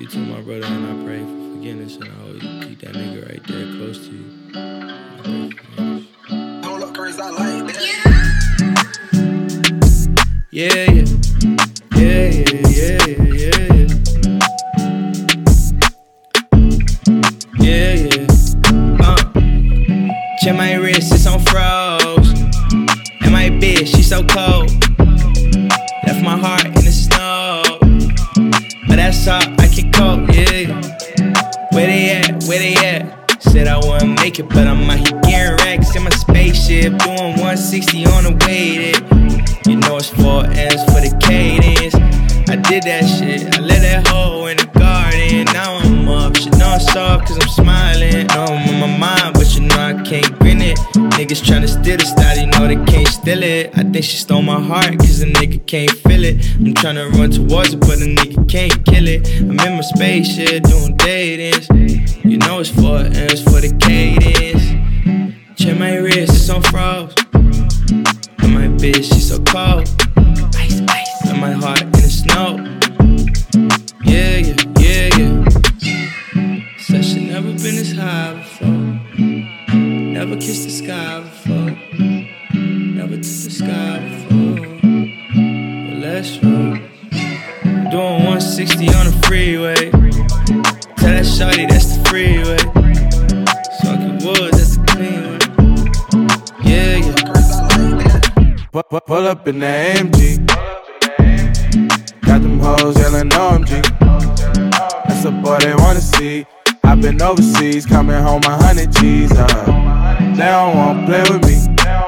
you to my brother, and I pray for forgiveness, and I hope you keep that nigga right there close to you. I pray for forgiveness. Hold up, Chris, I like that. Yeah, yeah. Yeah, yeah, yeah, yeah, yeah. Yeah, yeah. Check my wrist, it's on froze. And my bitch, she so cold. Left my heart in the snow. But that's all I can cope, yeah. Where they at? Where they at? Said I wouldn't make it, but I'm out here getting racks in my spaceship, doing 160 on the way there. You know it's 4 M's for the cadence. I did that shit, I let that hoe in the garden. Now I'm up, shit know it's soft cause I'm smiling. No, I'm on my mind, but you know I can't grin it. Niggas tryna steal the style, you know they can't steal it. I think she stole my heart cause a nigga can't feel it. I'm tryna run towards it, but a nigga can't kill it. I'm in my spaceship doing datings. You know it's 4 M's for the cadence. Check my wrist, it's on froze. And my bitch, she so cold. Ice, ice. And my heart in the snow. Yeah, yeah, yeah, yeah. Said she never been this high before. Never kissed the sky before. Never took the sky before. But let's roll. Doing 160 on the freeway. Tell that shawty that's the freeway. Smoking woods, that's the clean way. Yeah, yeah. Pull up in the AMG. Got them hoes yelling OMG. That's a boy they wanna see. I've been overseas, coming home 100 G's. They don't wanna play with me.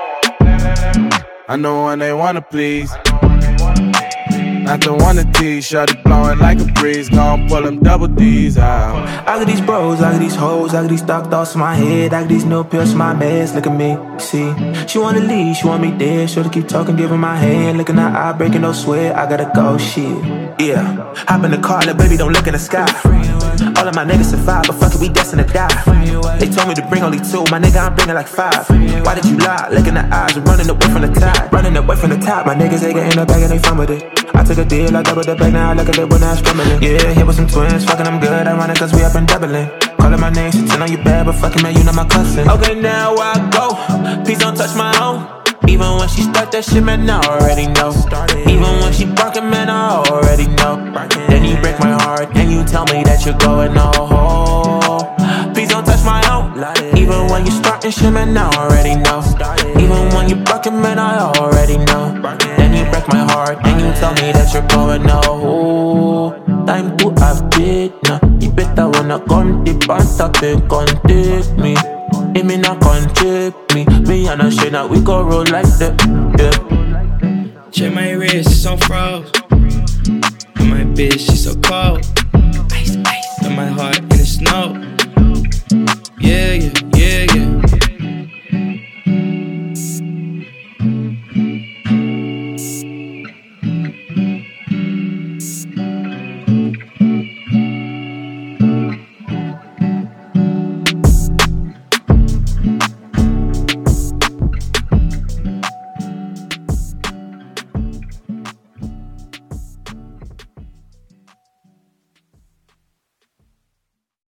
I know when they wanna please. Not the one to tease, shawty blowing like a breeze. Gon' pull them double D's out. I got these bros, I got these hoes, I got these dark thoughts in my head. I got these new pills in my meds, look at me, see. She wanna leave, she want me dead. Shorty keep talking, giving my hand. Looking at eye, breaking no sweat, I gotta go, shit. Yeah, hop in the car, little baby, don't look in the sky. All of my niggas survive, but fuck it, we destined to die. They told me to bring only 2, my nigga, I'm bringing like 5. Why did you lie? Look in the eyes, running away from the tide. Running away from the top, my niggas, they get in the bag and they fun with it. I took a deal, I doubled the bag, now I look at it when I'm scrambling. Yeah, here with some twins, fucking them good, ironic cause we up and doubling. Calling my name, she on you bad, but fucking man, you not my cousin. Okay, now I go, please don't touch my own. Even when she start that shit, man, I already know. Even when she barking, man, I already know. Then you break my heart, and you tell me that you're going oh. Please don't touch my own. Even when you starting shit, man, I already know. Even when you barking, man, I already know. Then you break my heart, and you tell me that you're going oh. Time to have it now. You better wanna come deep and stop it, come take me. It me not gon' trip me. Me and a shit now we go roll like that, yeah. Check my wrist, it's on froze. And my bitch, she so cold. Ice, ice. And my heart in the snow.